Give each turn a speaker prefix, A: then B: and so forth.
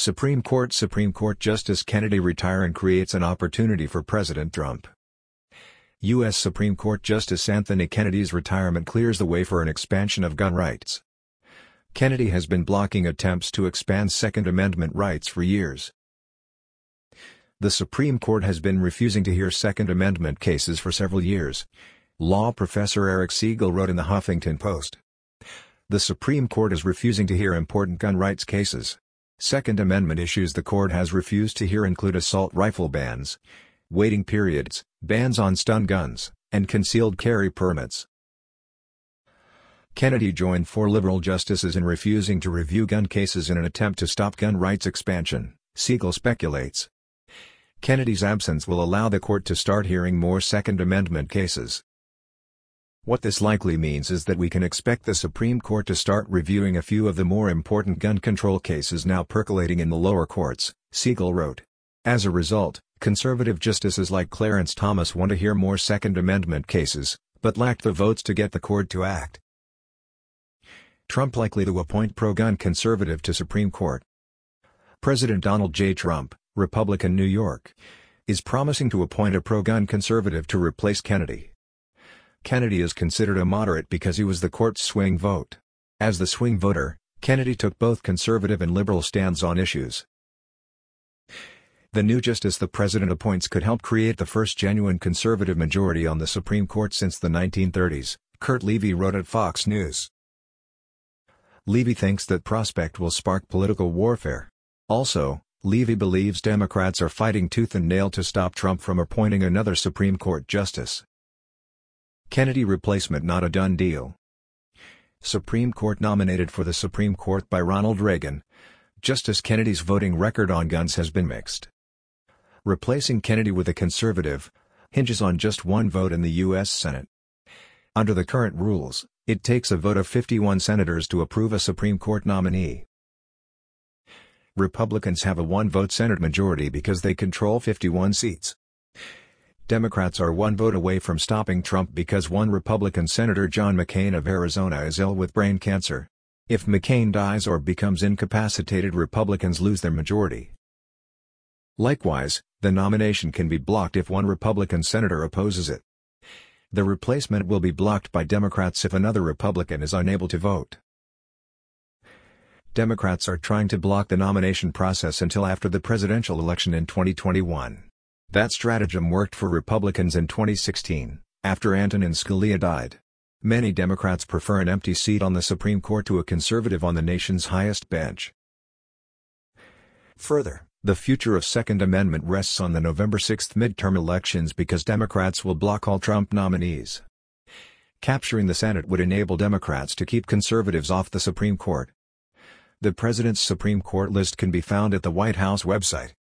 A: Supreme Court Justice Kennedy retire and creates an opportunity for President Trump. U.S. Supreme Court Justice Anthony Kennedy's retirement clears the way for an expansion of gun rights. Kennedy has been blocking attempts to expand Second Amendment rights for years. The Supreme Court has been refusing to hear Second Amendment cases for several years, law professor Eric Siegel wrote in the Huffington Post. The Supreme Court is refusing to hear important gun rights cases. Second Amendment issues the court has refused to hear include assault rifle bans, waiting periods, bans on stun guns, and concealed carry permits. Kennedy joined 4 liberal justices in refusing to review gun cases in an attempt to stop gun rights expansion, Siegel speculates. Kennedy's absence will allow the court to start hearing more Second Amendment cases. What this likely means is that we can expect the Supreme Court to start reviewing a few of the more important gun control cases now percolating in the lower courts, Siegel wrote. As a result, conservative justices like Clarence Thomas want to hear more Second Amendment cases, but lacked the votes to get the court to act. Trump likely to appoint pro-gun conservative to Supreme Court. President Donald J. Trump, Republican, New York, is promising to appoint a pro-gun conservative to replace Kennedy. Kennedy is considered a moderate because he was the court's swing vote. As the swing voter, Kennedy took both conservative and liberal stands on issues. The new justice the president appoints could help create the first genuine conservative majority on the Supreme Court since the 1930s, Kurt Levy wrote at Fox News. Levy thinks that prospect will spark political warfare. Also, Levy believes Democrats are fighting tooth and nail to stop Trump from appointing another Supreme Court justice. Kennedy replacement not a done deal. Supreme Court nominated for the Supreme Court by Ronald Reagan. Justice Kennedy's voting record on guns has been mixed. Replacing Kennedy with a conservative hinges on just one vote in the U.S. Senate. Under the current rules, it takes a vote of 51 senators to approve a Supreme Court nominee. Republicans have a one-vote Senate majority because they control 51 seats. Democrats are one vote away from stopping Trump because one Republican Senator John McCain of Arizona is ill with brain cancer. If McCain dies or becomes incapacitated, Republicans lose their majority. Likewise, the nomination can be blocked if one Republican senator opposes it. The replacement will be blocked by Democrats if another Republican is unable to vote. Democrats are trying to block the nomination process until after the presidential election in 2021. That stratagem worked for Republicans in 2016, after Antonin Scalia died. Many Democrats prefer an empty seat on the Supreme Court to a conservative on the nation's highest bench. Further, the future of Second Amendment rests on the November 6 midterm elections because Democrats will block all Trump nominees. Capturing the Senate would enable Democrats to keep conservatives off the Supreme Court. The President's Supreme Court list can be found at the White House website.